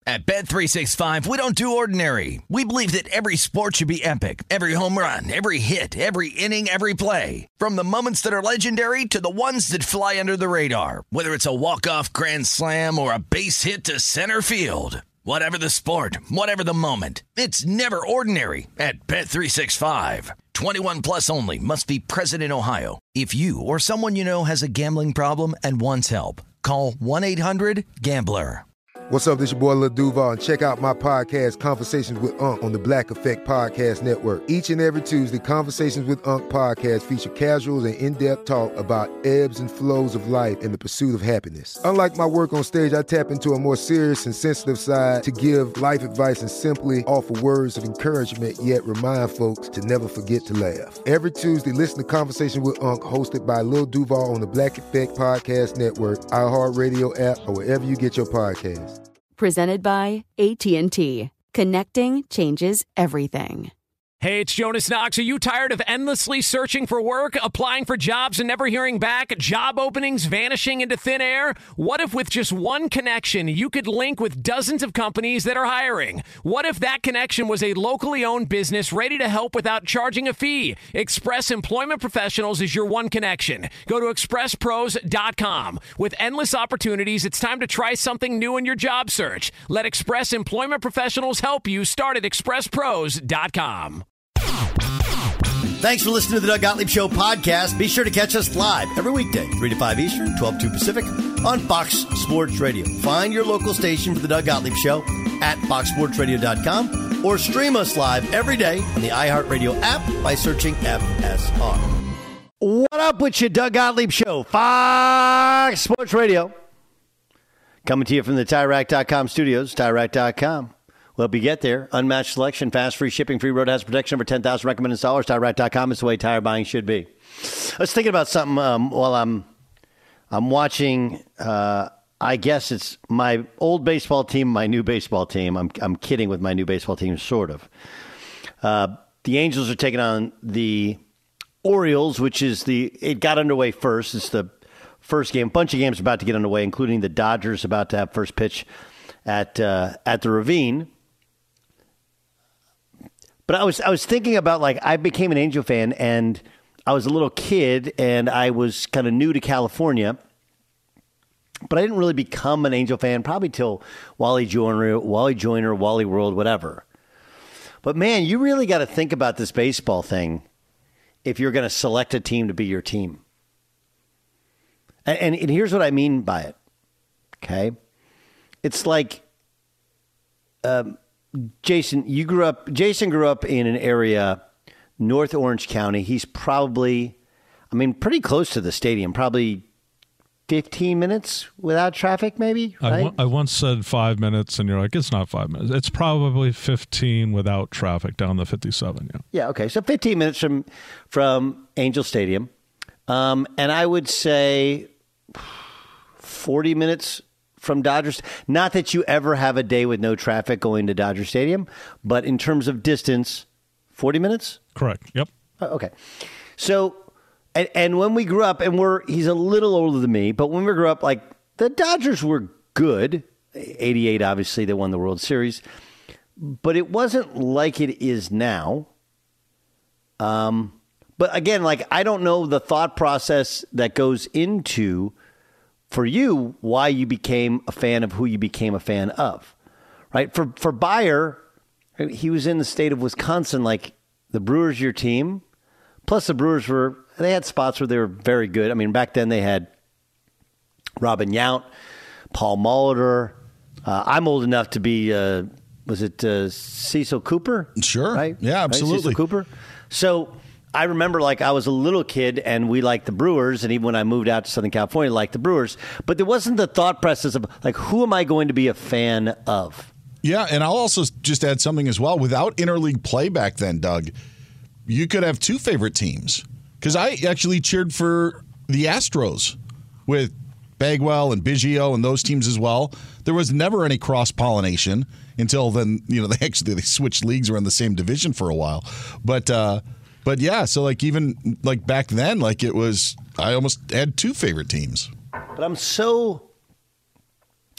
At Bet365, we don't do ordinary. We believe that every sport should be epic. Every home run, every hit, every inning, every play. From the moments that are legendary to the ones that fly under the radar. Whether it's a walk-off grand slam or a base hit to center field. Whatever the sport, whatever the moment. It's never ordinary at Bet365. 21 plus only. Must be present in Ohio. If you or someone you know has a gambling problem and wants help, call 1-800-GAMBLER. What's up, this your boy Lil Duval, and check out my podcast, Conversations with Unc, on the Black Effect Podcast Network. Each and every Tuesday, Conversations with Unc podcast feature casuals and in-depth talk about ebbs and flows of life and the pursuit of happiness. Unlike my work on stage, I tap into a more serious and sensitive side to give life advice and simply offer words of encouragement, yet remind folks to never forget to laugh. Every Tuesday, listen to Conversations with Unc, hosted by Lil Duval on the Black Effect Podcast Network, iHeartRadio app, or wherever you get your podcasts. Presented by AT&T. Connecting changes everything. Hey, it's Jonas Knox. Are you tired of endlessly searching for work, applying for jobs and never hearing back, job openings vanishing into thin air? What if with just one connection, you could link with dozens of companies that are hiring? What if that connection was a locally owned business ready to help without charging a fee? Express Employment Professionals is your one connection. Go to expresspros.com. With endless opportunities, it's time to try something new in your job search. Let Express Employment Professionals help you. Start at expresspros.com. Thanks for listening to the Doug Gottlieb Show podcast. Be sure to catch us live every weekday, 3 to 5 Eastern, 12 to 2 Pacific, on Fox Sports Radio. Find your local station for the Doug Gottlieb Show at foxsportsradio.com or stream us live every day on the iHeartRadio app by searching FSR. What up with you, Doug Gottlieb Show, Fox Sports Radio. Coming to you from the TireRack.com studios, TireRack.com. We'll help you get there. Unmatched selection, fast, free shipping, free road hazard protection, over 10,000 recommended installers. TireRack.com is the way tire buying should be. I was thinking about something while I'm watching. I guess it's my old baseball team, my new baseball team. I'm kidding with my new baseball team, sort of. The Angels are taking on the Orioles, which is it got underway first. It's the first game. A bunch of games about to get underway, including the Dodgers about to have first pitch at the Ravine. But I was thinking about, like, I became an Angel fan, and I was a little kid, and I was kind of new to California. But I didn't really become an Angel fan probably till Wally Joyner, Wally World, whatever. But, man, you really got to think about this baseball thing if you're going to select a team to be your team. And here's what I mean by it, okay? It's like... Jason grew up in an area, North Orange County. He's probably, pretty close to the stadium, probably 15 minutes without traffic, maybe, right? I once said 5 minutes, and you're like, it's not 5 minutes. It's probably 15 without traffic down the 57, yeah. Yeah, okay. So 15 minutes from Angel Stadium. And I would say 40 minutes from Dodgers. Not that you ever have a day with no traffic going to Dodger Stadium, but in terms of distance, 40 minutes? Correct. Yep. Okay. So, and when we grew up, and he's a little older than me, but when we grew up, like, the Dodgers were good. 88, obviously, they won the World Series. But it wasn't like it is now. But again, like, I don't know the thought process that goes into, for you, why you became a fan of who you became a fan of, right? For Bayer, he was in the state of Wisconsin, like, the Brewers your team. Plus the Brewers they had spots where they were very good. I mean, back then they had Robin Yount, Paul Molitor. I'm old enough to be, was it Cecil Cooper? Sure. Right? Yeah, absolutely. Right? Cecil Cooper. So I remember, like, I was a little kid and we liked the Brewers, and even when I moved out to Southern California, I liked the Brewers. But there wasn't the thought process of, like, who am I going to be a fan of? Yeah, and I'll also just add something as well. Without interleague play back then, Doug, you could have two favorite teams. Because I actually cheered for the Astros with Bagwell and Biggio and those teams as well. There was never any cross-pollination until then. They switched leagues, were in the same division for a while. But yeah, so, like, even like back then, like, it was, I almost had two favorite teams. But I'm so,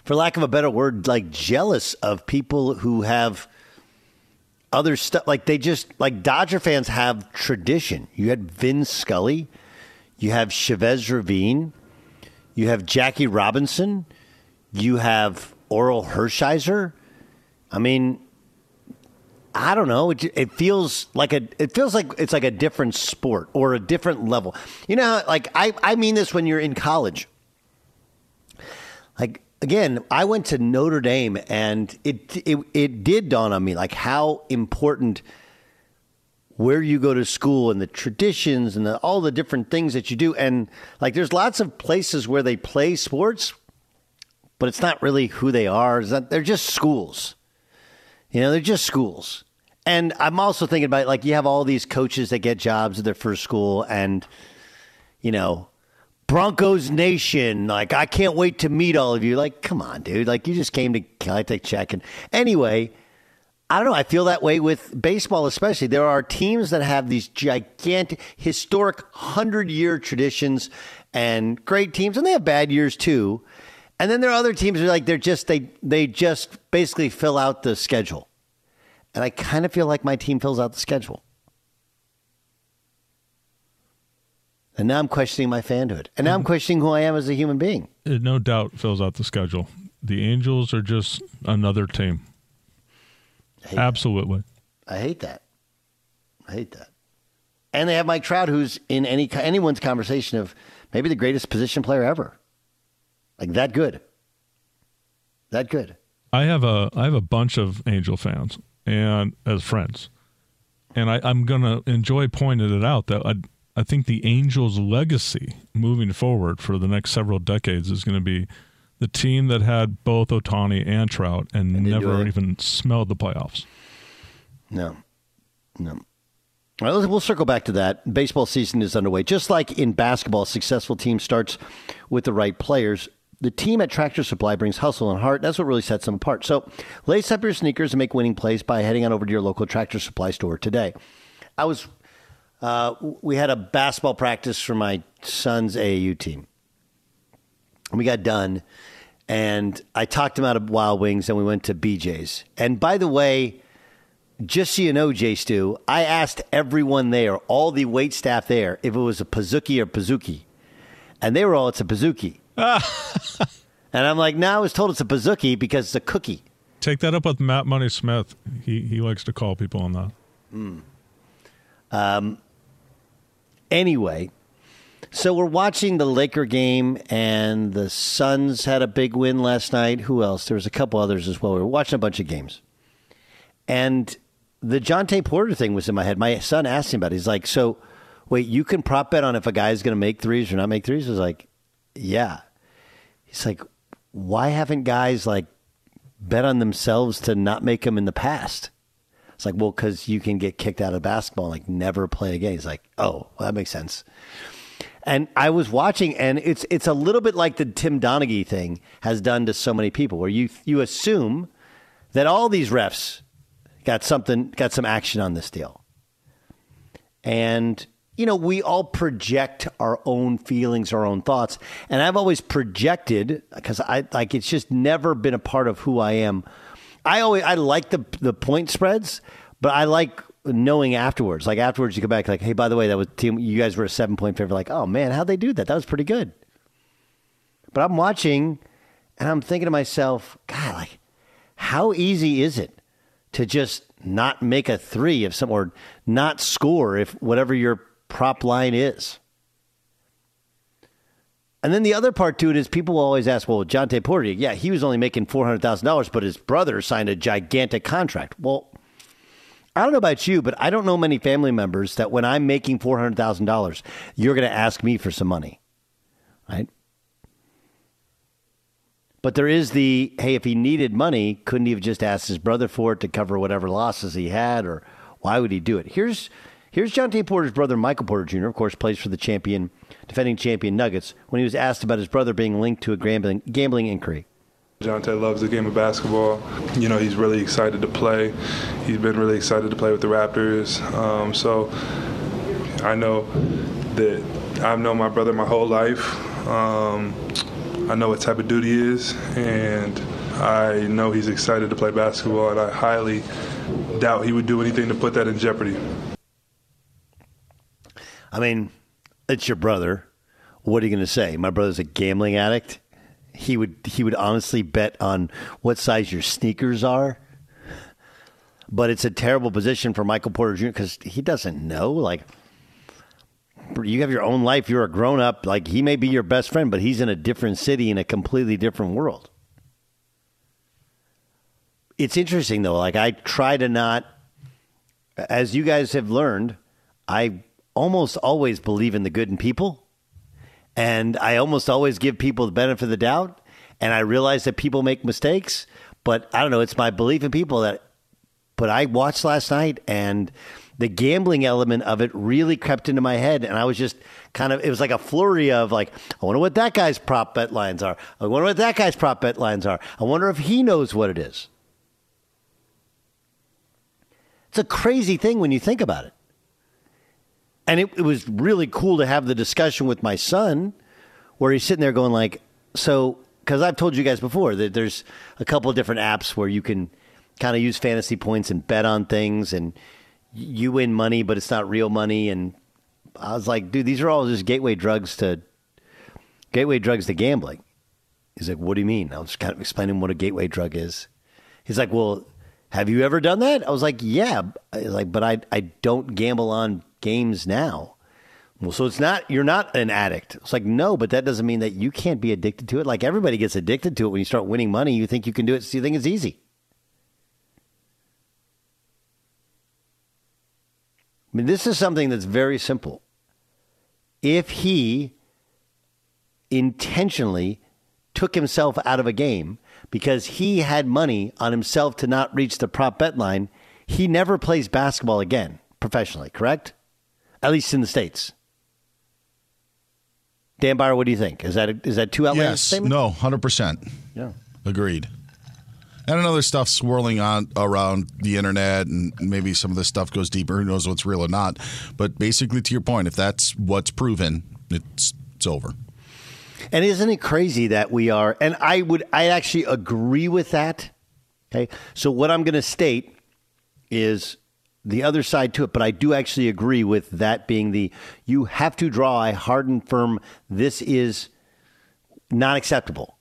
for lack of a better word, like jealous of people who have other stuff. Like Dodger fans have tradition. You had Vin Scully, you have Chavez Ravine, you have Jackie Robinson, you have Oral Hershiser. I mean, I don't know. It feels like it's like a different sport or a different level. You know, like I mean this when you're in college. Like, again, I went to Notre Dame, and it did dawn on me like how important where you go to school and the traditions and all the different things that you do. And like, there's lots of places where they play sports, but it's not really who they are. They're just schools. You know, they're just schools. And I'm also thinking about, like, you have all these coaches that get jobs at their first school and, you know, Broncos Nation, like, I can't wait to meet all of you. Like, come on, dude. Like, you just came to take check. And anyway, I don't know. I feel that way with baseball especially. There are teams that have these gigantic, historic 100-year traditions and great teams, and they have bad years too. And then there are other teams who are like, they just basically fill out the schedule. And I kind of feel like my team fills out the schedule. And now I'm questioning my fanhood. And now I'm questioning who I am as a human being. It no doubt fills out the schedule. The Angels are just another team. Absolutely. I hate that. And they have Mike Trout, who's in anyone's conversation of maybe the greatest position player ever. Like, that good. I have a bunch of Angel fans and as friends, and I'm gonna enjoy pointing it out that I think the Angels' legacy moving forward for the next several decades is going to be the team that had both Ohtani and Trout and never even smelled the playoffs. No. All right, we'll circle back to that. Baseball season is underway. Just like in basketball, a successful team starts with the right players. The team at Tractor Supply brings hustle and heart. That's what really sets them apart. So lace up your sneakers and make winning plays by heading on over to your local Tractor Supply store today. We had a basketball practice for my son's AAU team. We got done, and I talked him out of Wild Wings, and we went to BJ's. And by the way, just so you know, Jay Stu, I asked everyone there, all the wait staff there, if it was a Pizookie or Pizookie. And they were all, it's a Pizookie. And I'm like, no, I was told it's a Pizookie because it's a cookie. Take that up with Matt Money Smith. He likes to call people on that. Anyway, so we're watching the Laker game, and the Suns had a big win last night. Who else? There was a couple others as well. We were watching a bunch of games. And the Jontay Porter thing was in my head. My son asked him about it. He's like, so, wait, you can prop bet on if a guy's going to make threes or not make threes? I was like, yeah. He's like, why haven't guys, like, bet on themselves to not make them in the past? It's like, well, because you can get kicked out of basketball and, like, never play again. He's like, oh, well, that makes sense. And I was watching, and it's a little bit like the Tim Donaghy thing has done to so many people, where you assume that all these refs got some action on this deal. And, you know, we all project our own feelings, our own thoughts. And I've always projected, because it's just never been a part of who I am. I like the point spreads, but I like knowing afterwards. Like, afterwards you go back like, hey, by the way, that was team, you guys were a 7-point favorite. Like, oh man, how'd they do that? That was pretty good. But I'm watching and I'm thinking to myself, God, like, how easy is it to just not make a three if or not score if whatever your prop line is? And then the other part to it is people will always ask, well, Jontay Porter, yeah, he was only making $400,000, but his brother signed a gigantic contract. Well, I don't know about you, but I don't know many family members that when I'm making $400,000, you're going to ask me for some money, right? But there is the, hey, if he needed money, couldn't he have just asked his brother for it to cover whatever losses he had, or why would he do it? Here's Jontay Porter's brother, Michael Porter Jr., of course, plays for the defending champion Nuggets, when he was asked about his brother being linked to a gambling inquiry. Jontay loves the game of basketball. You know, he's really excited to play. He's been really excited to play with the Raptors. So I know that I've known my brother my whole life. I know what type of dude he is, and I know he's excited to play basketball, and I highly doubt he would do anything to put that in jeopardy. I mean, it's your brother. What are you going to say? My brother's a gambling addict. He would honestly bet on what size your sneakers are. But it's a terrible position for Michael Porter Jr. because he doesn't know. Like, you have your own life. You're a grown up. Like, he may be your best friend, but he's in a different city in a completely different world. It's interesting, though. Like, I try to not, as you guys have learned, I almost always believe in the good in people. And I almost always give people the benefit of the doubt. And I realize that people make mistakes. But I don't know. It's my belief in people that. But I watched last night, and the gambling element of it really crept into my head. And I was just it was like a flurry of like, I wonder what that guy's prop bet lines are. I wonder what that guy's prop bet lines are. I wonder if he knows what it is. It's a crazy thing when you think about it. And it was really cool to have the discussion with my son where he's sitting there going like, so, because I've told you guys before that there's a couple of different apps where you can kind of use fantasy points and bet on things and you win money, but it's not real money. And I was like, dude, these are all just gateway drugs to gambling. He's like, what do you mean? I was kind of explaining what a gateway drug is. He's like, well, have you ever done that? I was like, yeah. But I don't gamble on games now. Well, so you're not an addict. It's like, no, but that doesn't mean that you can't be addicted to it. Like, everybody gets addicted to it when you start winning money. You think you can do it, so you think it's easy. I mean, this is something that's very simple. If he intentionally took himself out of a game because he had money on himself to not reach the prop bet line, he never plays basketball again professionally, correct? At least in the States. Dan Byer, what do you think? Is that too outlandish statement? No, 100%. Yeah. Agreed. And another stuff swirling on around the internet, and maybe some of this stuff goes deeper. Who knows what's real or not? But basically, to your point, if that's what's proven, it's over. And isn't it crazy that we are? And I actually agree with that. Okay, so what I'm going to state is the other side to it, but I do actually agree with that being you have to draw a hard and firm. This is not acceptable.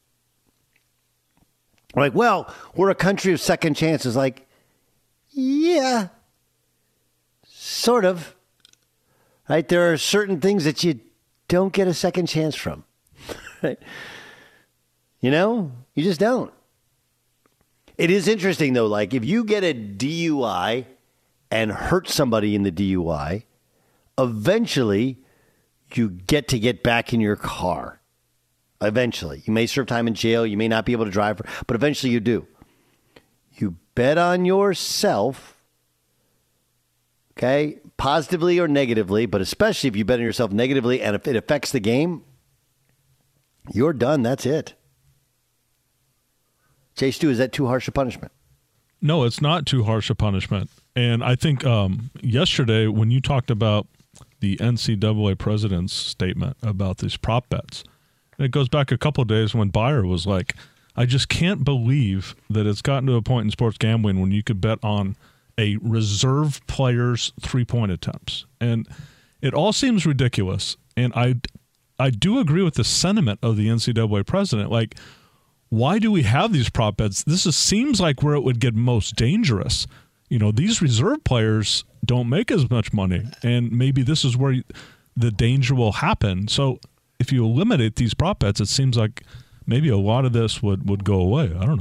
Like, well, we're a country of second chances. Like, yeah, sort of. Right? There are certain things that you don't get a second chance from. Right? You know, you just don't. It is interesting, though. Like, if you get a DUI and hurt somebody in the DUI, eventually you get back in your car. Eventually. You may serve time in jail. You may not be able to drive, but eventually you do. You bet on yourself, okay, positively or negatively, but especially if you bet on yourself negatively and if it affects the game, you're done. That's it. Jay Stu, is that too harsh a punishment? No, it's not too harsh a punishment. And I think yesterday when you talked about the NCAA president's statement about these prop bets, and it goes back a couple of days when Byer was like, I just can't believe that it's gotten to a point in sports gambling when you could bet on a reserve player's three-point attempts. And it all seems ridiculous. And I do agree with the sentiment of the NCAA president. Like, why do we have these prop bets? This seems like where it would get most dangerous. You know, these reserve players don't make as much money, and maybe this is where the danger will happen. So if you eliminate these prop bets, it seems like maybe a lot of this would go away. I don't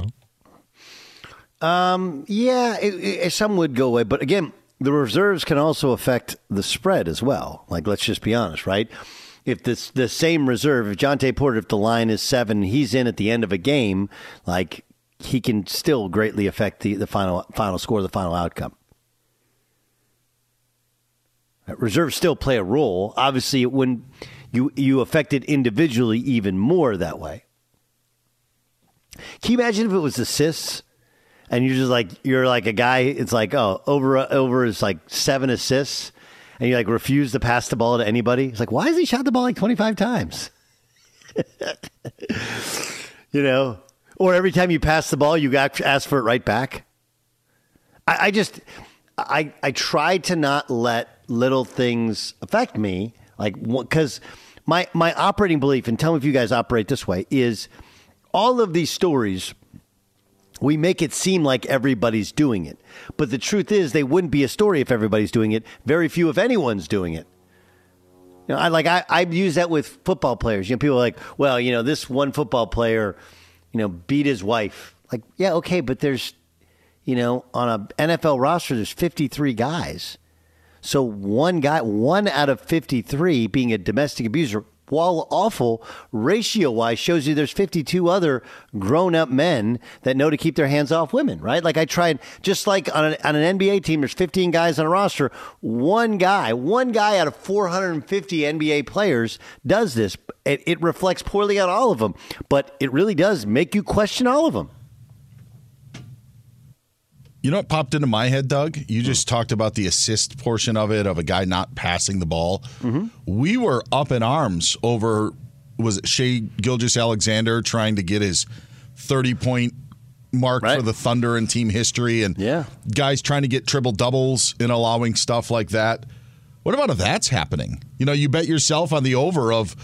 know. Yeah, some would go away. But again, the reserves can also affect the spread as well. Like, let's just be honest, right? If the same reserve, if Jontay Porter, if the line is 7, he's in at the end of a game, like, he can still greatly affect the final score, the final outcome. Reserves still play a role. Obviously, when you affect it individually even more that way. Can you imagine if it was assists and you're like a guy, it's like, oh, over is like 7 assists, and you like refuse to pass the ball to anybody? It's like, why has he shot the ball like 25 times? You know, or every time you pass the ball, you ask for it right back. I try to not let little things affect me, like, because my operating belief, and tell me if you guys operate this way, is all of these stories, we make it seem like everybody's doing it. But the truth is, they wouldn't be a story if everybody's doing it. Very few, if anyone's doing it. You know, I use that with football players. You know, people are like, well, you know, this one football player, you know, beat his wife. Like, yeah, okay, but there's, you know, on an NFL roster, there's 53 guys. So one out of 53 being a domestic abuser, while awful, ratio-wise shows you there's 52 other grown-up men that know to keep their hands off women, right? Like I tried, just like on an NBA team, there's 15 guys on a roster. One guy out of 450 NBA players does this. It reflects poorly on all of them, but it really does make you question all of them. You know what popped into my head, Doug? You just talked about the assist portion of it, of a guy not passing the ball. Mm-hmm. We were up in arms over, was it Shai Gilgeous-Alexander trying to get his 30-point mark for the Thunder in team history, and guys trying to get triple-doubles and allowing stuff like that. What about if that's happening? You know, you bet yourself on the over of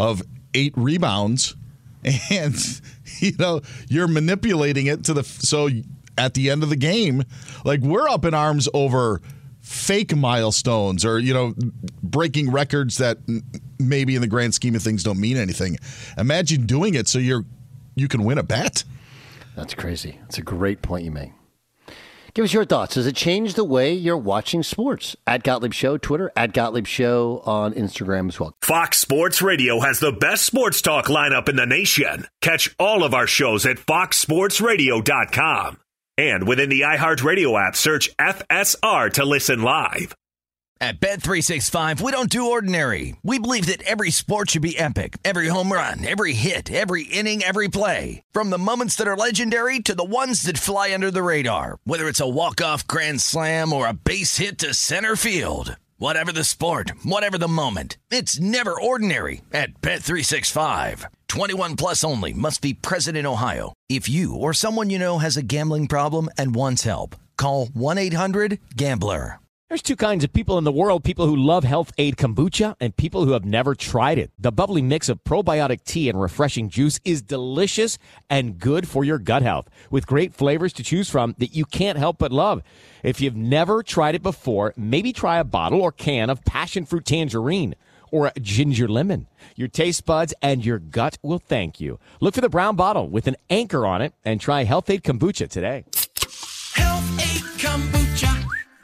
8 rebounds, and, you know, you're manipulating it to so at the end of the game, like, we're up in arms over fake milestones or, you know, breaking records that maybe in the grand scheme of things don't mean anything. Imagine doing it so you can win a bet. That's crazy. That's a great point you make. Give us your thoughts. Does it change the way you're watching sports? At Gottlieb Show, Twitter, at Gottlieb Show on Instagram as well. Fox Sports Radio has the best sports talk lineup in the nation. Catch all of our shows at foxsportsradio.com. And within the iHeartRadio app, search FSR to listen live. At Bet365, we don't do ordinary. We believe that every sport should be epic. Every home run, every hit, every inning, every play. From the moments that are legendary to the ones that fly under the radar. Whether it's a walk-off grand slam or a base hit to center field. Whatever the sport, whatever the moment. It's never ordinary at Bet365. 21 plus only. Must be present in Ohio. If you or someone you know has a gambling problem and wants help, call 1-800-GAMBLER. There's two kinds of people in the world, people who love Health Aid Kombucha and people who have never tried it. The bubbly mix of probiotic tea and refreshing juice is delicious and good for your gut health, with great flavors to choose from that you can't help but love. If you've never tried it before, maybe try a bottle or can of passion fruit tangerine or a ginger lemon. Your taste buds and your gut will thank you. Look for the brown bottle with an anchor on it and try Health Aid Kombucha today. Health Aid Kombucha.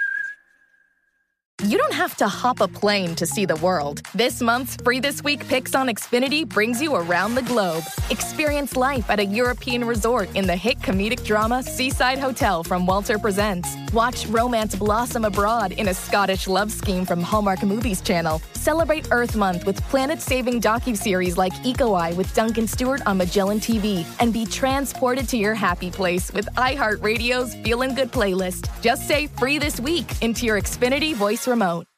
You don't have to hop a plane to see the world. This month's Free This Week Picks on Xfinity brings you around the globe. Experience life at a European resort in the hit comedic drama Seaside Hotel from Walter Presents. Watch romance blossom abroad in a Scottish love scheme from Hallmark Movies Channel. Celebrate Earth Month with planet-saving docuseries like Eco Eye with Duncan Stewart on Magellan TV. And be transported to your happy place with iHeartRadio's Feelin' Good playlist. Just say Free This Week into your Xfinity voice remote.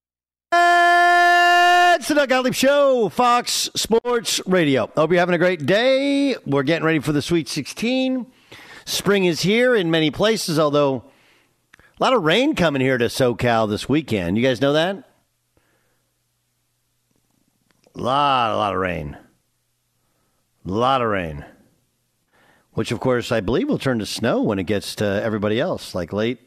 It's the Doug Gottlieb Show, Fox Sports Radio. Hope you're having a great day. We're getting ready for the Sweet 16. Spring is here in many places, although a lot of rain coming here to SoCal this weekend. You guys know that? A lot of rain. A lot of rain. Which, of course, I believe will turn to snow when it gets to everybody else, like late.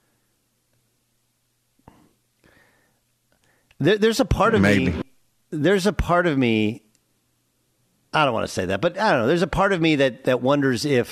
There's a part of me. There's a part of me. I don't want to say that, but I don't know. There's a part of me that wonders if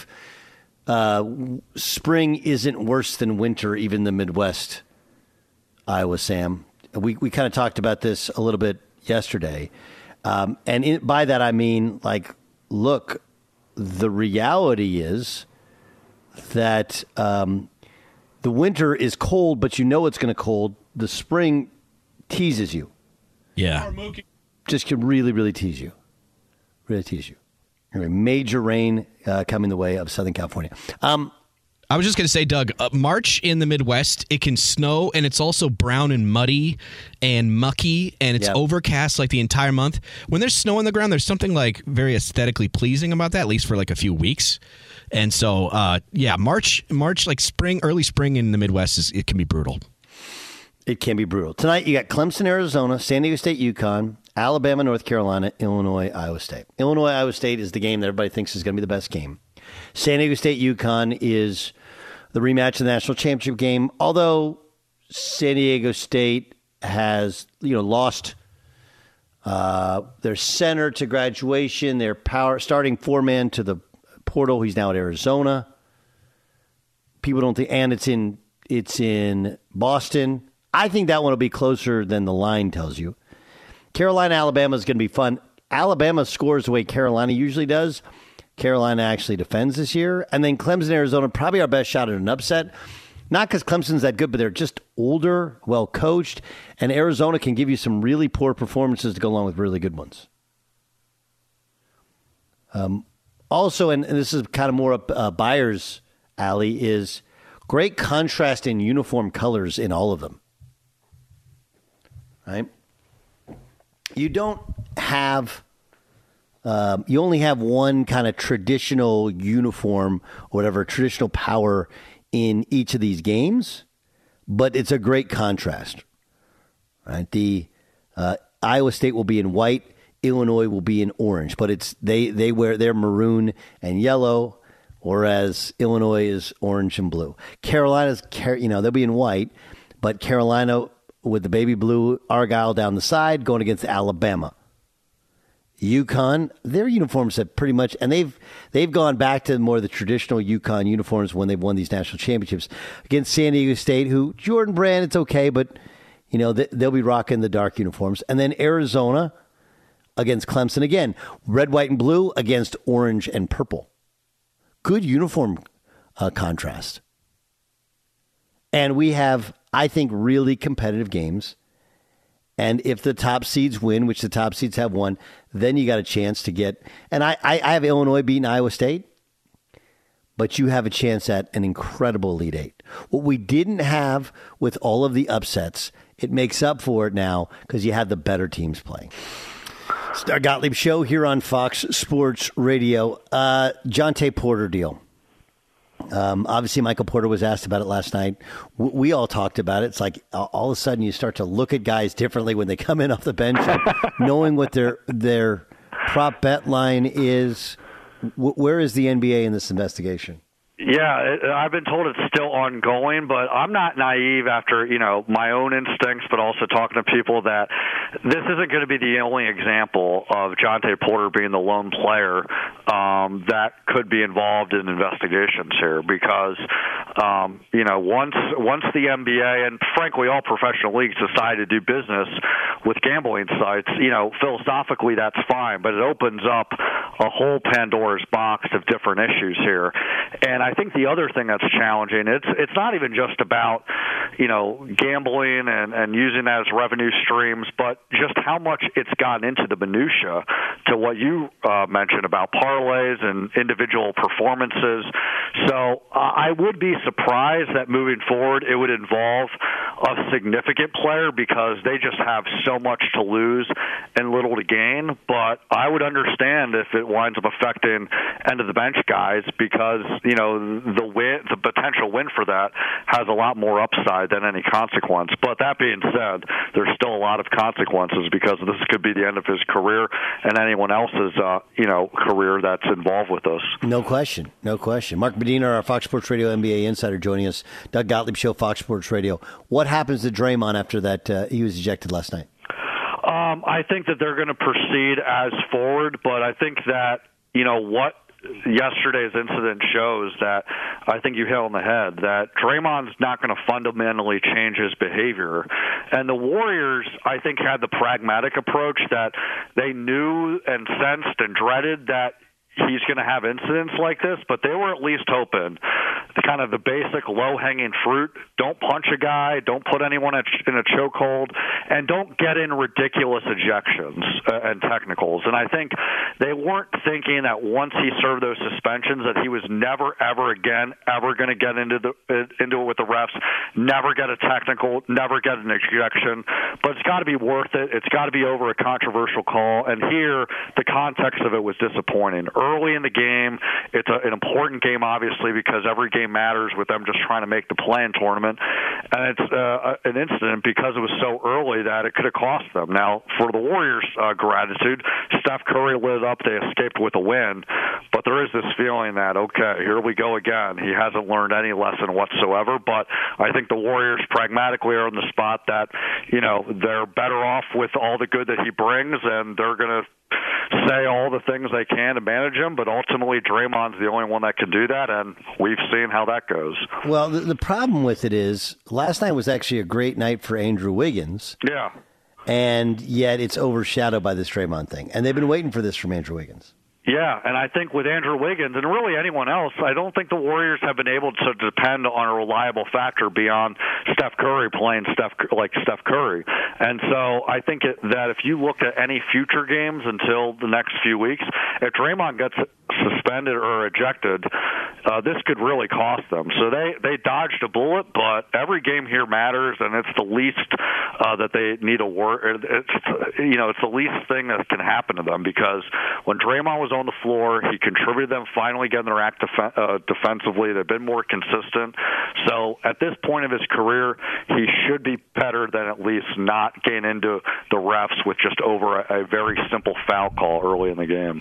spring isn't worse than winter, even the Midwest. Iowa, Sam. We kind of talked about this a little bit yesterday, and by that I mean, like, look, the reality is that the winter is cold, but you know it's going to cold. The spring teases you. Yeah. Just can really, really tease you. Really tease you. Anyway, major rain coming the way of Southern California. I was just going to say, Doug, March in the Midwest, it can snow, and it's also brown and muddy and mucky, and it's overcast like the entire month. When there's snow on the ground, there's something like very aesthetically pleasing about that, at least for like a few weeks. And so, March, like spring, early spring in the Midwest, it can be brutal. It can be brutal. Tonight, you got Clemson, Arizona, San Diego State, UConn, Alabama, North Carolina, Illinois, Iowa State. Illinois, Iowa State is the game that everybody thinks is going to be the best game. San Diego State, UConn is the rematch of the national championship game. Although San Diego State has, lost their center to graduation, their starting four-man to the portal. He's now at Arizona. People don't think, and it's in Boston. I think that one will be closer than the line tells you. Carolina, Alabama is going to be fun. Alabama scores the way Carolina usually does. Carolina actually defends this year. And then Clemson, Arizona, probably our best shot at an upset. Not because Clemson's that good, but they're just older, well-coached. And Arizona can give you some really poor performances to go along with really good ones. Also, and this is kind of more up Byers' alley, is great contrast in uniform colors in all of them. Right? You don't have... you only have one kind of traditional uniform or whatever, traditional power in each of these games, but it's a great contrast. Right? The Iowa State will be in white, Illinois will be in orange, but it's they wear their maroon and yellow, whereas Illinois is orange and blue. Carolina's they'll be in white, but Carolina with the baby blue Argyle down the side going against Alabama. UConn, their uniforms have pretty much, and they've gone back to more of the traditional UConn uniforms when they've won these national championships against San Diego State, who Jordan Brand, it's okay, but they'll be rocking the dark uniforms. And then Arizona against Clemson again, red, white, and blue against orange and purple. Good uniform contrast. And we have, I think, really competitive games. And if the top seeds win, which the top seeds have won, then you got a chance to get... And I have Illinois beating Iowa State, but you have a chance at an incredible Elite Eight. What we didn't have with all of the upsets, it makes up for it now because you have the better teams playing. It's the Gottlieb Show here on Fox Sports Radio. Jontay Porter deal. Obviously, Michael Porter was asked about it last night. We all talked about it. It's like all of a sudden you start to look at guys differently when they come in off the bench, knowing what their prop bet line is. Where is the NBA in this investigation? Yeah, I've been told it's still ongoing, but I'm not naive after, my own instincts, but also talking to people that this isn't going to be the only example of Jontay Porter being the lone player that could be involved in investigations here because, once the NBA and frankly all professional leagues decide to do business with gambling sites, philosophically that's fine, but it opens up a whole Pandora's box of different issues here. And I think the other thing that's challenging, it's not even just about, gambling and using that as revenue streams, but just how much it's gotten into the minutia to what you mentioned about parlays and individual performances. So I would be surprised that moving forward it would involve a significant player because they just have so much to lose and little to gain. But I would understand if it winds up affecting end of the bench guys because, the potential win for that has a lot more upside than any consequence. But that being said, there's still a lot of consequences because this could be the end of his career and anyone else's, career that's involved with this. No question. Mark Medina, our Fox Sports Radio NBA insider, joining us. Doug Gottlieb Show, Fox Sports Radio. What happens to Draymond after that he was ejected last night? I think that they're going to proceed as forward, but I think that, what yesterday's incident shows that I think you hit on the head, that Draymond's not going to fundamentally change his behavior. And the Warriors, I think, had the pragmatic approach that they knew and sensed and dreaded that he's going to have incidents like this, but they were at least hoping, kind of the basic low-hanging fruit. Don't punch a guy. Don't put anyone in a chokehold. And don't get in ridiculous ejections and technicals. And I think they weren't thinking that once he served those suspensions that he was never, ever again ever going to get into it with the refs, never get a technical, never get an ejection. But it's got to be worth it. It's got to be over a controversial call. And here, the context of it was disappointing. Early in the game, it's an important game, obviously, because every game matters with them just trying to make the play-in tournament. And it's an incident because it was so early that it could have cost them. Now, for the Warriors' gratitude, Steph Curry lit up. They escaped with a win. But there is this feeling that, okay, here we go again. He hasn't learned any lesson whatsoever. But I think the Warriors pragmatically are in the spot that, they're better off with all the good that he brings, and they're going to say all the things they can to manage him, but ultimately Draymond's the only one that can do that, and we've seen how that goes. Well, the problem with it is last night was actually a great night for Andrew Wiggins. Yeah. And yet it's overshadowed by this Draymond thing. And they've been waiting for this from Andrew Wiggins. Yeah, and I think with Andrew Wiggins and really anyone else, I don't think the Warriors have been able to depend on a reliable factor beyond Steph Curry playing like Steph Curry. And so I think that if you look at any future games until the next few weeks, if Draymond gets suspended or ejected, this could really cost them. So they dodged a bullet, but every game here matters, and it's the least that they need to worry. It's the least thing that can happen to them, because when Draymond was on the floor, he contributed them finally getting their act defensively. They've been more consistent. So at this point of his career, he should be better than at least not getting into the refs with just over a very simple foul call early in the game.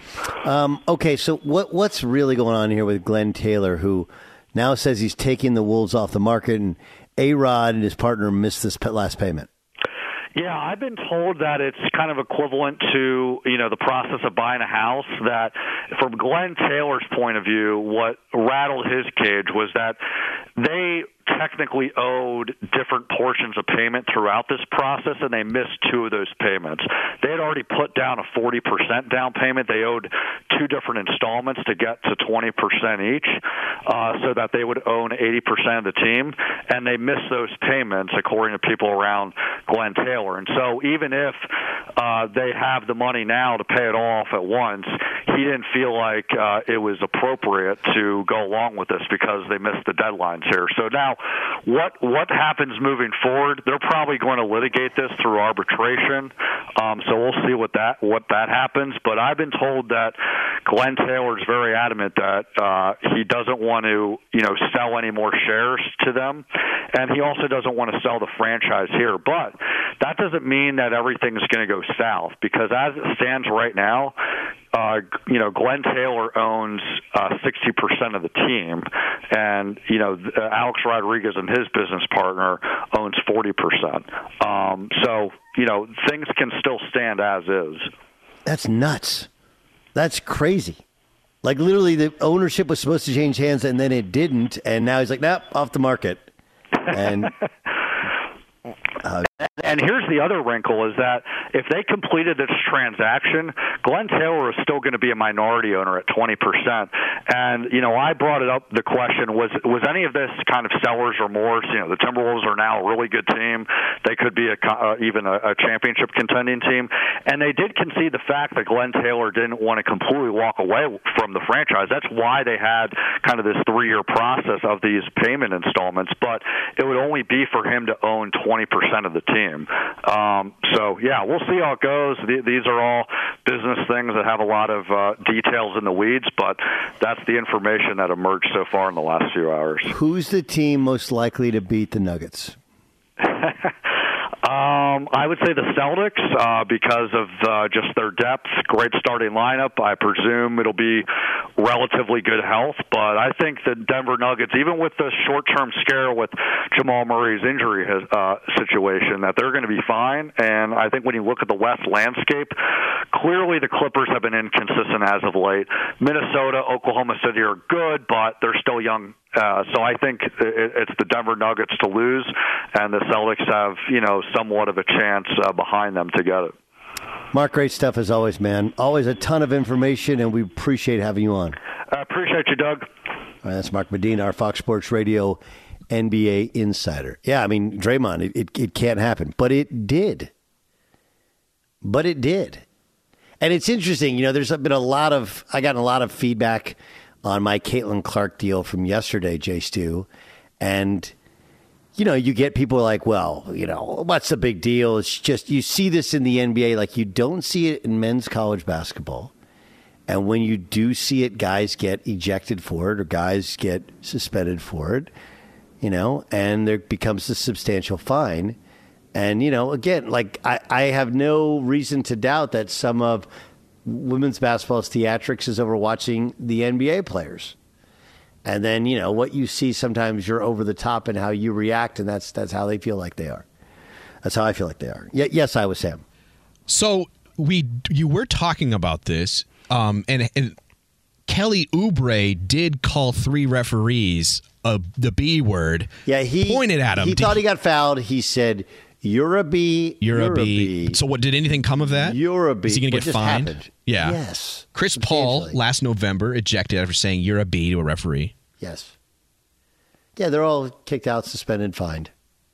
Okay, so what's really going on here with Glenn Taylor, who now says he's taking the Wolves off the market, and A-Rod and his partner missed this last payment? Yeah, I've been told that it's kind of equivalent to, the process of buying a house, that from Glenn Taylor's point of view, what rattled his cage was that they technically owed different portions of payment throughout this process, and they missed two of those payments. They had already put down a 40% down payment. They owed two different installments to get to 20% each, so that they would own 80% of the team, and they missed those payments, according to people around Glenn Taylor. And so even if they have the money now to pay it off at once, he didn't feel like it was appropriate to go along with this because they missed the deadlines here. So now what happens moving forward? They're probably going to litigate this through arbitration. So we'll see what that happens. But I've been told that Glenn Taylor is very adamant that he doesn't want to, sell any more shares to them, and he also doesn't want to sell the franchise here. But that doesn't mean that everything's going to go south, because as it stands right now, Glenn Taylor owns 60% of the team, and Alex Rodriguez and his business partner owns 40%. So things can still stand as is. That's nuts. That's crazy. Like, literally, the ownership was supposed to change hands, and then it didn't, and now he's like, nope, off the market. And and here's the other wrinkle, is that if they completed this transaction, Glenn Taylor is still going to be a minority owner at 20%. And, I brought it up, the question, was any of this kind of seller's remorse? The Timberwolves are now a really good team. They could be even a championship contending team. And they did concede the fact that Glenn Taylor didn't want to completely walk away from the franchise. That's why they had kind of this 3-year process of these payment installments. But it would only be for him to own 20% of the team. So, yeah, we'll see how it goes. These are all business things that have a lot of details in the weeds, but that's the information that emerged so far in the last few hours. Who's the team most likely to beat the Nuggets? I would say the Celtics because of just their depth, great starting lineup. I presume it'll be relatively good health, but I think the Denver Nuggets, even with the short-term scare with Jamal Murray's injury situation, that they're going to be fine. And I think when you look at the West landscape, clearly the Clippers have been inconsistent as of late. Minnesota, Oklahoma City are good, but they're still young. So I think it's the Denver Nuggets to lose, and the Celtics have, somewhat of a chance behind them to get it. Mark, great stuff as always, man. Always a ton of information, and we appreciate having you on. I appreciate you, Doug. All right, that's Mark Medina, our Fox Sports Radio NBA insider. Yeah, I mean, Draymond, it can't happen, but it did. And it's interesting, there's been I got a lot of feedback on my Caitlin Clark deal from yesterday, Jay Stu. And, you get people like, well, what's the big deal? It's just, you see this in the NBA, like you don't see it in men's college basketball. And when you do see it, guys get ejected for it or guys get suspended for it, and there becomes a substantial fine. And, again, like I have no reason to doubt that some of women's basketball's theatrics is over watching the NBA players. And then, what you see sometimes you're over the top in how you react, and that's how they feel like they are. That's how I feel like they are. Yes, I was Sam. So you were talking about this, and Kelly Oubre did call 3 referees the B word. Yeah, he pointed at him. He thought he got fouled. He said, "You're a B. You're a B." So what? Did anything come of that? You're a B. Is he going to get fined? Happened. Yeah. Yes. Chris Paul last November ejected after saying "you're a B" to a referee. Yes. Yeah, they're all kicked out, suspended, fined.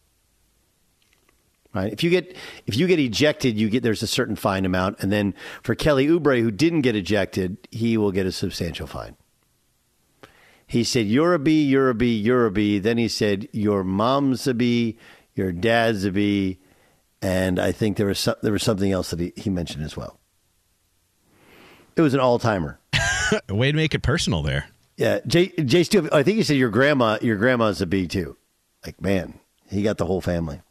Right. If you get ejected, there's a certain fine amount, and then for Kelly Oubre, who didn't get ejected, he will get a substantial fine. He said, "You're a B, you're a B, you're a B." Then he said, "Your mom's a B, your dad's a B," and I think there was something else that he mentioned as well. It was an all-timer. Way to make it personal there. Yeah, Jay Stu, I think he said your grandma's a B too. Like, man, he got the whole family.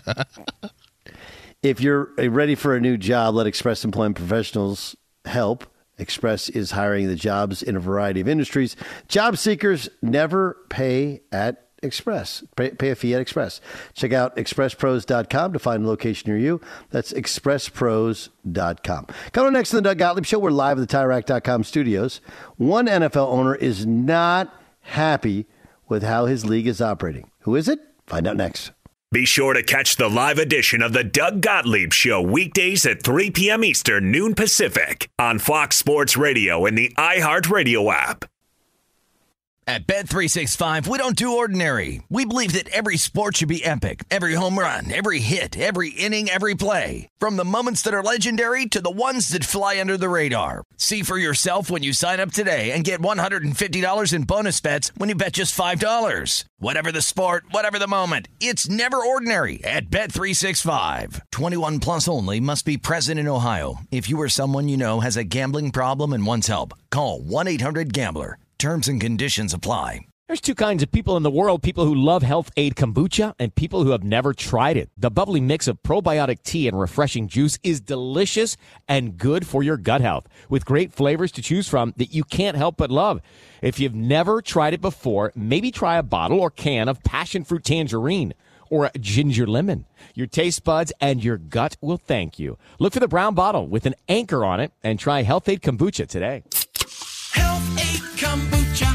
If you're ready for a new job, let Express Employment Professionals help. Express is hiring the jobs in a variety of industries. Job seekers never pay at Express. Pay a fee at Express. Check out expresspros.com to find a location near you. That's expresspros.com. Coming up next to the Doug Gottlieb Show, we're live at the TireRack.com studios. One NFL owner is not happy with how his league is operating. Who is it? Find out next. Be sure to catch the live edition of the Doug Gottlieb Show weekdays at 3 p.m. Eastern, noon Pacific on Fox Sports Radio and the iHeartRadio app. At Bet365, we don't do ordinary. We believe that every sport should be epic. Every home run, every hit, every inning, every play. From the moments that are legendary to the ones that fly under the radar. See for yourself when you sign up today and get $150 in bonus bets when you bet just $5. Whatever the sport, whatever the moment, it's never ordinary at Bet365. 21 plus only. Must be present in Ohio. If you or someone you know has a gambling problem and wants help, call 1-800-GAMBLER. Terms and conditions apply. There's two kinds of people in the world, people who love Health Aid Kombucha and people who have never tried it. The bubbly mix of probiotic tea and refreshing juice is delicious and good for your gut health, with great flavors to choose from that you can't help but love. If you've never tried it before, maybe try a bottle or can of passion fruit tangerine or a ginger lemon. Your taste buds and your gut will thank you. Look for the brown bottle with an anchor on it and try Health Aid Kombucha today. Health Aid Kombucha.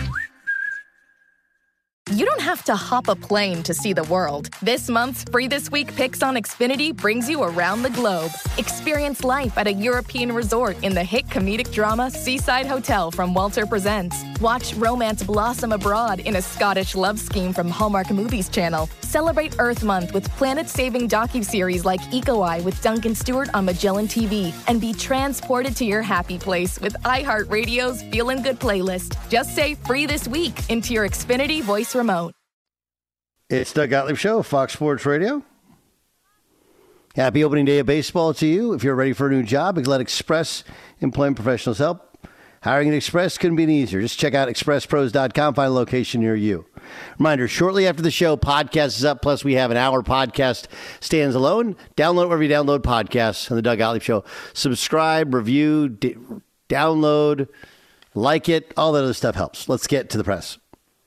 You don't have to hop a plane to see the world. This month's Free This Week Picks on Xfinity brings you around the globe. Experience life at a European resort in the hit comedic drama Seaside Hotel from Walter Presents. Watch romance blossom abroad in a Scottish love scheme from Hallmark Movies Channel. Celebrate Earth Month with planet-saving docuseries like Eco Eye with Duncan Stewart on Magellan TV. And be transported to your happy place with iHeartRadio's Feelin' Good playlist. Just say Free This Week into your Xfinity voice remote. It's Doug Gottlieb Show, Fox Sports Radio. Happy opening day of baseball to you. If you're ready for a new job, let Express Employment Professionals help. Hiring at Express couldn't be any easier. Just check out expresspros.com, find a location near you. Reminder, shortly after the show, podcast is up. Plus, we have an hour podcast stands alone. Download wherever you download podcasts on the Doug Gottlieb Show. Subscribe, review, download, like it. All that other stuff helps. Let's get to the press.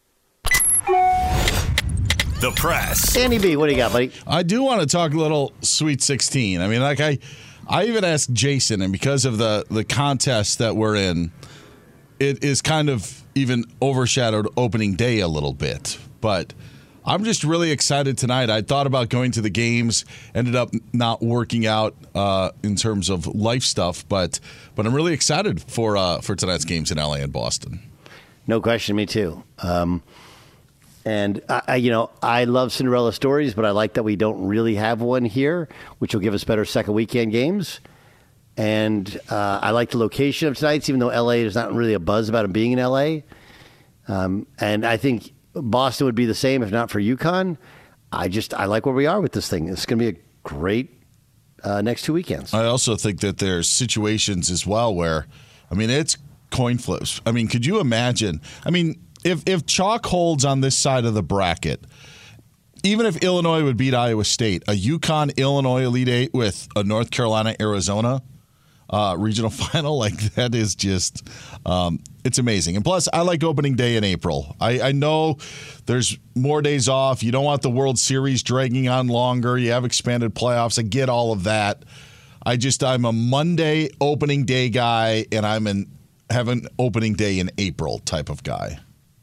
The press. Andy B, what do you got, buddy? I do want to talk a little Sweet 16. I mean, like I even asked Jason, and because of the contest that we're in, it is kind of even overshadowed opening day a little bit. But I'm just really excited tonight. I thought about going to the games, ended up not working out in terms of life stuff, but I'm really excited for tonight's games in LA and Boston. No question, me too. And I love Cinderella stories, but I like that we don't really have one here, which will give us better second weekend games. And I like the location of tonight's, even though LA is not really a buzz about it being in LA. And I think Boston would be the same if not for UConn. I like where we are with this thing. It's going to be a great next 2 weekends. I also think that there's situations as well where, it's coin flips. Could you imagine? If chalk holds on this side of the bracket, even if Illinois would beat Iowa State, a UConn-Illinois Elite Eight with a North Carolina-Arizona regional final, that is just it's amazing. And plus, I like opening day in April. I know there's more days off. You don't want the World Series dragging on longer. You have expanded playoffs. I get all of that. I'm a Monday opening day guy, and have an opening day in April type of guy.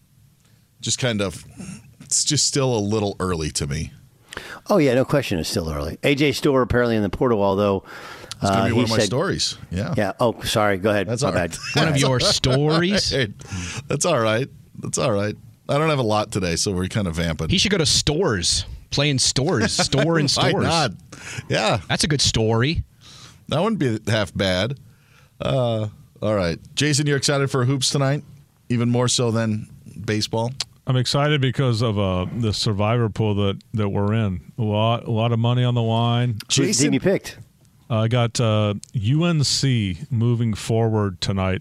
It's just still a little early to me. Oh, yeah, no question. It's still early. AJ Storr apparently in the portal, although it's going to be one of my stories. Yeah. Yeah. Oh, sorry. Go ahead. That's all right. One of your stories? That's all right. I don't have a lot today, so we're kind of vamping. He should go to stores. Play in stores. Store in stores. Why not? Yeah. That's a good story. That wouldn't be half bad. All right. Jason, you're excited for hoops tonight? Even more so than baseball? I'm excited because of the survivor pool that we're in. A lot of money on the line. Who's the team you picked? I got UNC moving forward tonight.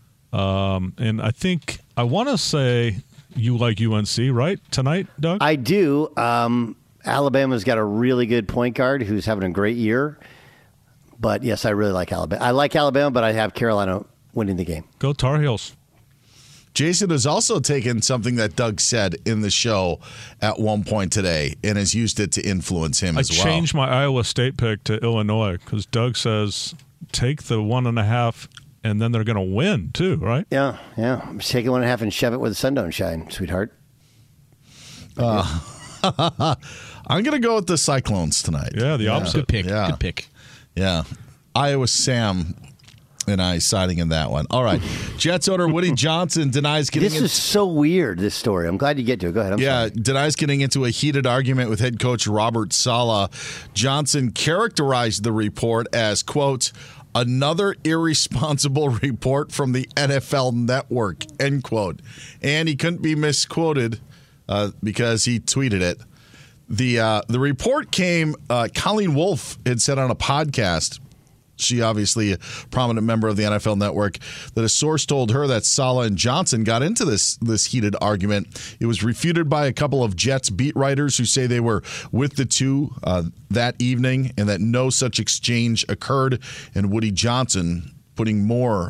And I want to say you like UNC, right, tonight, Doug? I do. Alabama's got a really good point guard who's having a great year. But, yes, I really like Alabama. I like Alabama, but I have Carolina winning the game. Go Tar Heels. Jason has also taken something that Doug said in the show at one point today and has used it to influence him as well. I changed my Iowa State pick to Illinois because Doug says take the 1.5 and then they're going to win too, right? Yeah. I'm just taking 1.5 and shove it where the sun don't shine, sweetheart. I'm going to go with the Cyclones tonight. Yeah, the opposite. Good pick. Yeah. Good pick. Yeah. Iowa Sam and I siding in that one. All right. Jets owner Woody Johnson denies getting This is so weird, this story. I'm glad you get to it. Go ahead. Sorry. Denies getting into a heated argument with head coach Robert Saleh. Johnson characterized the report as, quote, another irresponsible report from the NFL Network, end quote. And he couldn't be misquoted because he tweeted it. The report came, Colleen Wolfe had said on a podcast, she obviously a prominent member of the NFL Network, that a source told her that Saleh and Johnson got into this heated argument. It was refuted by a couple of Jets beat writers who say they were with the two that evening and that no such exchange occurred, and Woody Johnson putting more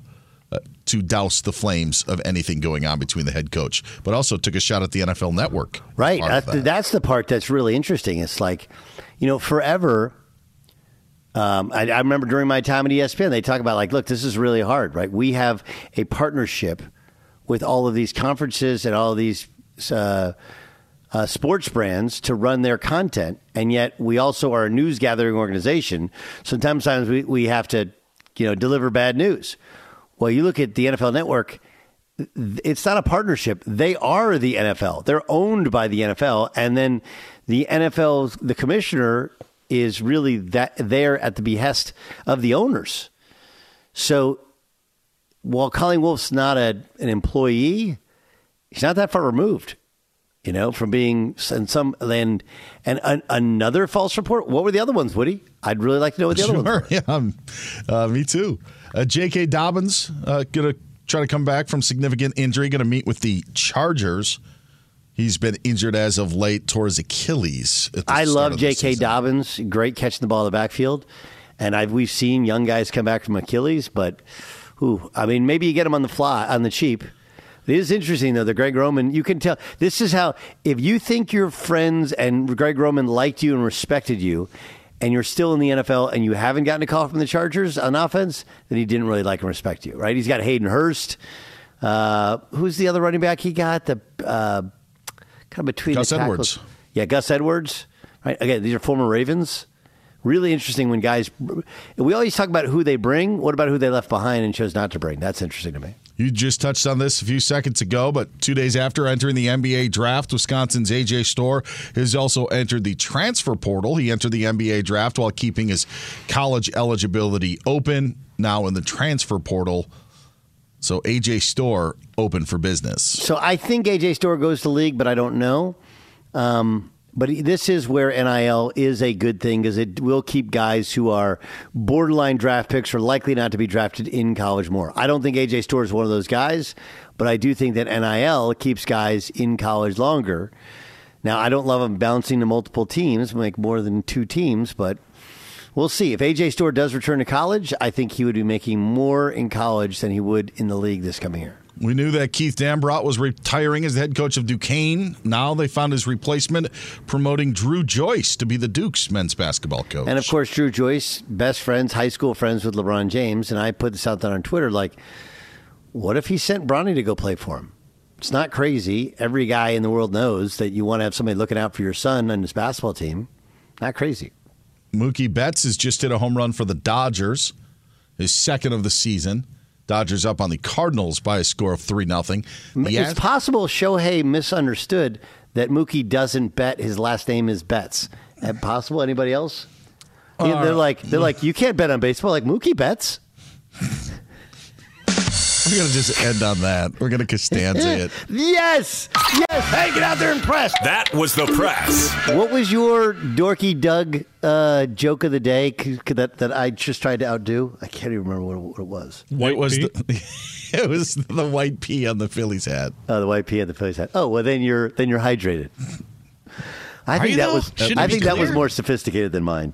to douse the flames of anything going on between the head coach, but also took a shot at the NFL Network. Right. That's the part that's really interesting. It's like, forever – I remember during my time at ESPN, they talk about look, this is really hard, right? We have a partnership with all of these conferences and all of these sports brands to run their content, and yet we also are a news gathering organization. Sometimes we have to, deliver bad news. Well, you look at the NFL Network. It's not a partnership. They are the NFL. They're owned by the NFL, and then the commissioner is really there at the behest of the owners. So while Colleen Wolfe's not an employee, he's not that far removed, from being in some land. And another false report. What were the other ones, Woody? I'd really like to know what the other ones were. Yeah, me too. J.K. Dobbins going to try to come back from significant injury, going to meet with the Chargers. He's been injured as of late, tore his Achilles. I love J.K. Dobbins. Great catching the ball in the backfield. And we've seen young guys come back from Achilles, but maybe you get them on the cheap. It is interesting, though, the Greg Roman, you can tell. This is how, if you think your friends and Greg Roman liked you and respected you, and you're still in the NFL and you haven't gotten a call from the Chargers on offense, then he didn't really like and respect you, right? He's got Hayden Hurst. Who's the other running back he got? Kind of between Gus the tackles. Edwards. Yeah, Gus Edwards. Right. Again, these are former Ravens. Really interesting when guys. We always talk about who they bring. What about who they left behind and chose not to bring? That's interesting to me. You just touched on this a few seconds ago, but 2 days after entering the NBA draft, Wisconsin's A.J. Storr has also entered the transfer portal. He entered the NBA draft while keeping his college eligibility open, now in the transfer portal. So A.J. Storr open for business. So I think A.J. Storr goes to league, but I don't know. But this is where NIL is a good thing because it will keep guys who are borderline draft picks or likely not to be drafted in college more. I don't think A.J. Storr is one of those guys, but I do think that NIL keeps guys in college longer. Now, I don't love him bouncing to multiple teams, make more than 2 teams, but we'll see. If A.J. Storr does return to college, I think he would be making more in college than he would in the league this coming year. We knew that Keith Dambrot was retiring as the head coach of Duquesne. Now they found his replacement, promoting Drew Joyce to be the Duke's men's basketball coach. And, of course, Drew Joyce, best friends, high school friends with LeBron James. And I put this out there on Twitter, like, what if he sent Bronny to go play for him? It's not crazy. Every guy in the world knows that you want to have somebody looking out for your son and his basketball team. Not crazy. Mookie Betts has just hit a home run for the Dodgers, his second of the season. Dodgers up on the Cardinals by a score of 3-0. It's possible Shohei misunderstood that Mookie doesn't bet his last name is Betts. Possible? Anybody else? They're like, you can't bet on baseball. Like, Mookie Betts? We're going to just end on that. We're going to Costanza it. Yes! Yes! Hey, get out there and press! That was the press. What was your Dorky Doug joke of the day that I just tried to outdo? I can't even remember what it was. It was the white pea on the Phillies hat. Oh, the white pea on the Phillies hat. Oh, well, then you're hydrated. I think that was more sophisticated than mine.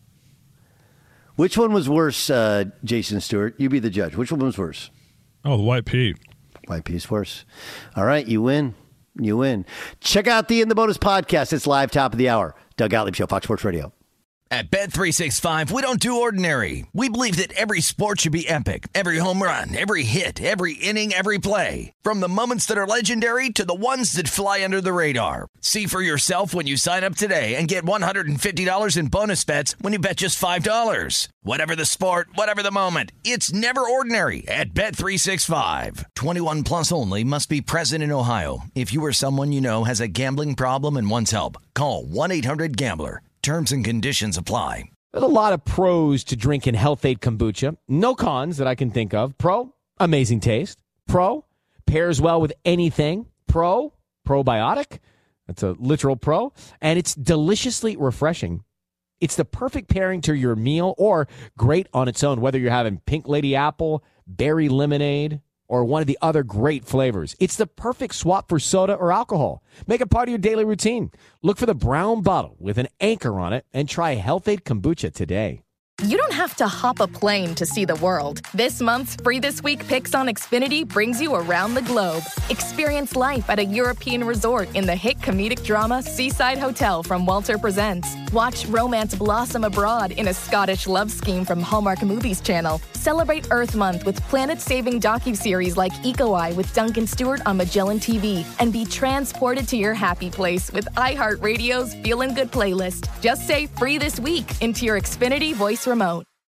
Which one was worse, Jason Stewart? You be the judge. Which one was worse? Oh, the white pea. White pea's worse. All right, you win. You win. Check out the In the Bonus podcast. It's live top of the hour. Doug Gottlieb Show, Fox Sports Radio. At Bet365, we don't do ordinary. We believe that every sport should be epic. Every home run, every hit, every inning, every play. From the moments that are legendary to the ones that fly under the radar. See for yourself when you sign up today and get $150 in bonus bets when you bet just $5. Whatever the sport, whatever the moment, it's never ordinary at Bet365. 21 plus only. Must be present in Ohio. If you or someone you know has a gambling problem and wants help, call 1-800-GAMBLER. Terms and conditions apply. There's a lot of pros to drinking Health-Ade kombucha. No cons that I can think of. Pro, amazing taste. Pro, pairs well with anything. Pro, probiotic. That's a literal pro. And it's deliciously refreshing. It's the perfect pairing to your meal or great on its own, whether you're having pink lady apple, berry lemonade, or one of the other great flavors. It's the perfect swap for soda or alcohol. Make it part of your daily routine. Look for the brown bottle with an anchor on it and try Health-Ade kombucha today. You don't have to hop a plane to see the world. This month's Free This Week Picks on Xfinity brings you around the globe. Experience life at a European resort in the hit comedic drama Seaside Hotel from Walter Presents. Watch romance blossom abroad in a Scottish love scheme from Hallmark Movies Channel. Celebrate Earth Month with planet-saving docuseries like Eco Eye with Duncan Stewart on Magellan TV. And be transported to your happy place with iHeartRadio's Feelin' Good playlist. Just say Free This Week into your Xfinity voice remote.